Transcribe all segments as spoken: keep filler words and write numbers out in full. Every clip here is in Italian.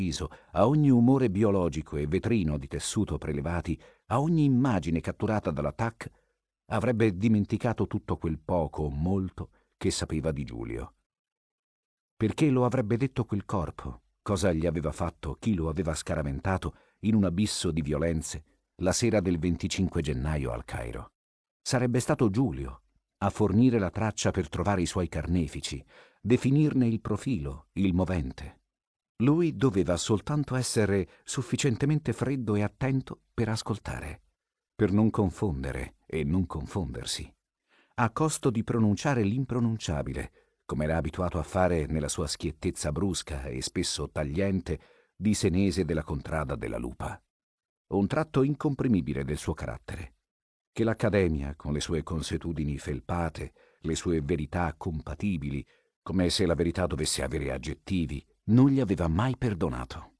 a ogni umore biologico e vetrino di tessuto prelevati, a ogni immagine catturata dalla T A C, avrebbe dimenticato tutto quel poco o molto che sapeva di Giulio. Perché lo avrebbe detto quel corpo? Cosa gli aveva fatto, chi lo aveva scaraventato in un abisso di violenze la sera del venticinque gennaio al Cairo? Sarebbe stato Giulio a fornire la traccia per trovare i suoi carnefici, definirne il profilo, il movente. Lui doveva soltanto essere sufficientemente freddo e attento per ascoltare, per non confondere e non confondersi, a costo di pronunciare l'impronunciabile, come era abituato a fare nella sua schiettezza brusca e spesso tagliente di senese della contrada della Lupa. Un tratto incomprimibile del suo carattere, che l'Accademia, con le sue consuetudini felpate, le sue verità compatibili, come se la verità dovesse avere aggettivi, non gli aveva mai perdonato.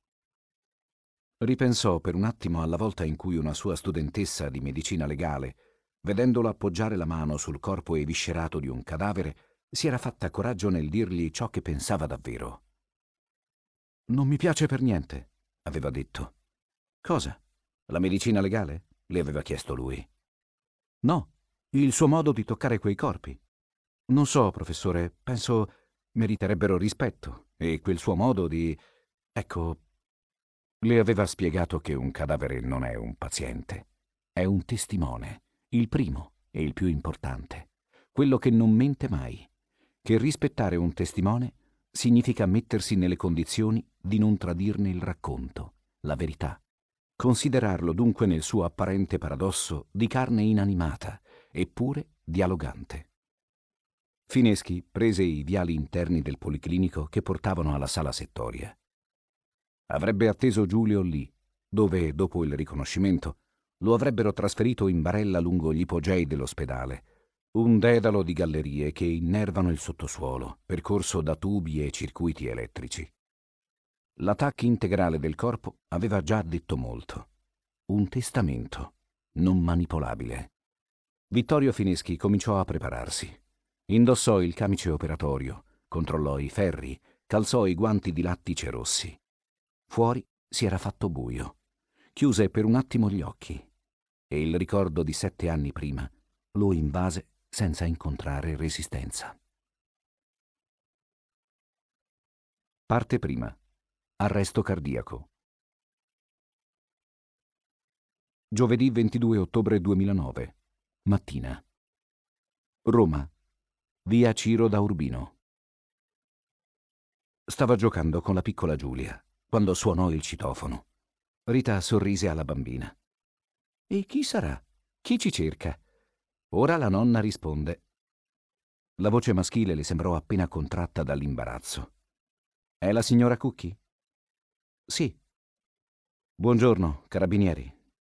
Ripensò per un attimo alla volta in cui una sua studentessa di medicina legale, vedendolo appoggiare la mano sul corpo eviscerato di un cadavere, si era fatta coraggio nel dirgli ciò che pensava davvero. «Non mi piace per niente», aveva detto. «Cosa? La medicina legale?» le aveva chiesto lui. «No, il suo modo di toccare quei corpi. Non so, professore, penso meriterebbero rispetto, e quel suo modo di... Ecco, le aveva spiegato che un cadavere non è un paziente, è un testimone, il primo e il più importante, quello che non mente mai, che rispettare un testimone significa mettersi nelle condizioni di non tradirne il racconto, la verità. Considerarlo dunque nel suo apparente paradosso di carne inanimata, eppure dialogante. Fineschi prese i viali interni del policlinico che portavano alla sala settoria. Avrebbe atteso Giulio lì, dove, dopo il riconoscimento, lo avrebbero trasferito in barella lungo gli ipogei dell'ospedale, un dedalo di gallerie che innervano il sottosuolo, percorso da tubi e circuiti elettrici. L'attacco integrale del corpo aveva già detto molto. Un testamento, non manipolabile. Vittorio Fineschi cominciò a prepararsi. Indossò il camice operatorio, controllò i ferri, calzò i guanti di lattice rossi. Fuori si era fatto buio. Chiuse per un attimo gli occhi e il ricordo di sette anni prima lo invase senza incontrare resistenza. Parte prima. Arresto cardiaco. Giovedì ventidue ottobre duemilanove. Mattina. Roma. Via Ciro da Urbino. Stava giocando con la piccola Giulia quando suonò il citofono. Rita sorrise alla bambina. «E chi sarà? Chi ci cerca?» Ora la nonna risponde. La voce maschile le sembrò appena contratta dall'imbarazzo. «È la signora Cucchi?» «Sì». «Buongiorno, carabinieri».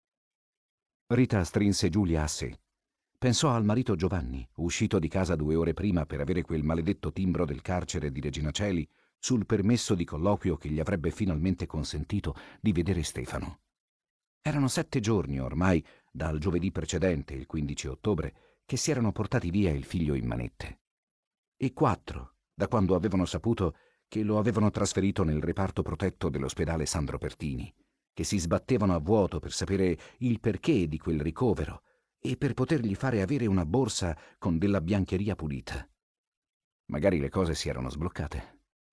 Rita strinse Giulia a sé. Pensò al marito Giovanni, uscito di casa due ore prima per avere quel maledetto timbro del carcere di Regina Coeli sul permesso di colloquio che gli avrebbe finalmente consentito di vedere Stefano. Erano sette giorni ormai, dal giovedì precedente, il quindici ottobre, che si erano portati via il figlio in manette. E quattro, da quando avevano saputo che lo avevano trasferito nel reparto protetto dell'ospedale Sandro Pertini, che si sbattevano a vuoto per sapere il perché di quel ricovero e per potergli fare avere una borsa con della biancheria pulita. Magari le cose si erano sbloccate.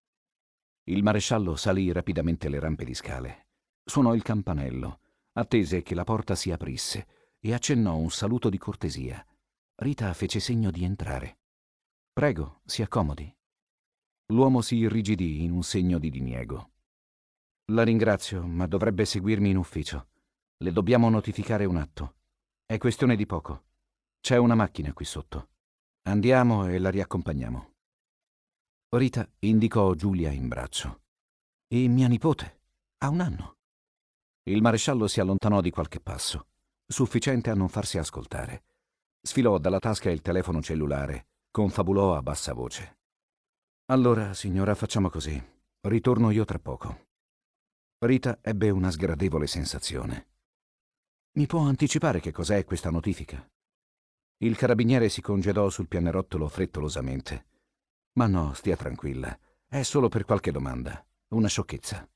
Il maresciallo salì rapidamente le rampe di scale, suonò il campanello, attese che la porta si aprisse e accennò un saluto di cortesia. Rita fece segno di entrare. «Prego, si accomodi». L'uomo si irrigidì in un segno di diniego. «La ringrazio, ma dovrebbe seguirmi in ufficio. Le dobbiamo notificare un atto. È questione di poco. C'è una macchina qui sotto. Andiamo e la riaccompagniamo». Rita indicò Giulia in braccio. «E mia nipote? Ha un anno». Il maresciallo si allontanò di qualche passo, sufficiente a non farsi ascoltare. Sfilò dalla tasca il telefono cellulare, confabulò a bassa voce. «Allora, signora, facciamo così. Ritorno io tra poco». Rita ebbe una sgradevole sensazione. «Mi può anticipare che cos'è questa notifica?» Il carabiniere si congedò sul pianerottolo frettolosamente. «Ma no, stia tranquilla. È solo per qualche domanda. Una sciocchezza».